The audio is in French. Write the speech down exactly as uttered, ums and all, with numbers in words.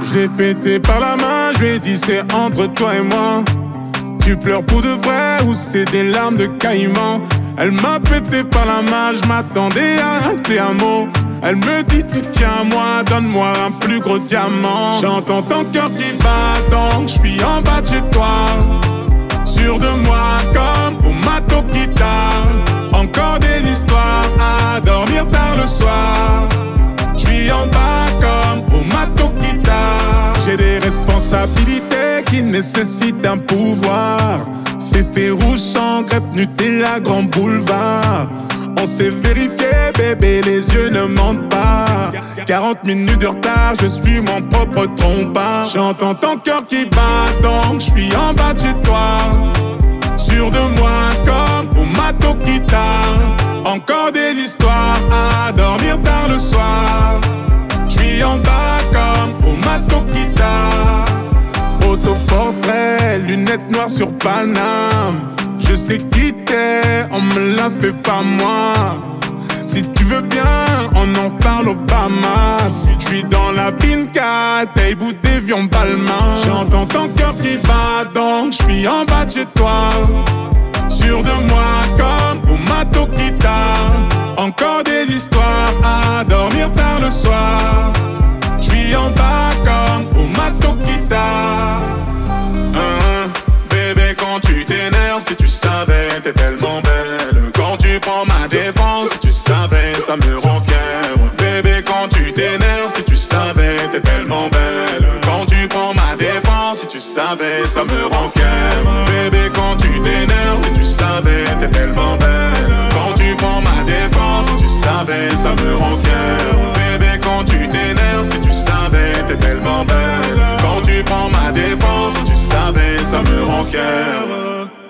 Je l'ai pété par la main, je lui ai dit c'est entre toi et moi. Tu pleures pour de vrai ou c'est des larmes de caïman? Elle m'a pété par la main, je m'attendais à rater un mot. Elle me dit tu tiens à moi, donne-moi un plus gros diamant. J'entends ton cœur qui bat donc je suis en bas de chez toi. Sûr de moi comme au mato guitare. Encore des histoires à dormir tard le soir. Je suis en bas comme au mato guitare. J'ai des responsabilités qui nécessitent un pouvoir. Féfé rouge sans crêpe Nutella grand boulevard. On s'est vérifié bébé, les yeux ne mentent pas. Quarante minutes de retard, je suis mon propre trompeur. J'entends ton cœur qui bat donc je suis en bas de chez toi. Sûr de moi comme au mato guitare. Encore des histoires à dormir tard le soir. Je suis en bas comme au mato guitare. Autoportrait, lunettes noires sur Paname. Je sais qui t'es, on me l'a fait pas moi. Si tu veux bien, on en parle Obama. Si je suis dans la binka, t'es bout d'évion Balmain. J'entends ton cœur qui bat donc je suis en bas de chez toi. Sûr de moi comme au mato guitare. Encore des histoires à dormir tard le soir. Je suis en bas comme au mato guitare. Hein, bébé quand tu t'énerves, si tu savais t'es tellement belle. Quand tu prends ma défense, si tu savais ça me rend fier. Bébé quand tu t'énerves, si tu savais t'es tellement belle. Quand tu prends ma défense, si tu savais ça me rend fier. Bébé quand tu t'énerves, si tu savais t'es tellement belle. Quand tu prends ma défense, si tu savais ça me rend fier. Bébé quand tu t'énerves, si tu savais t'es tellement belle. Quand tu prends ma défense, si tu savais ça me rend fier.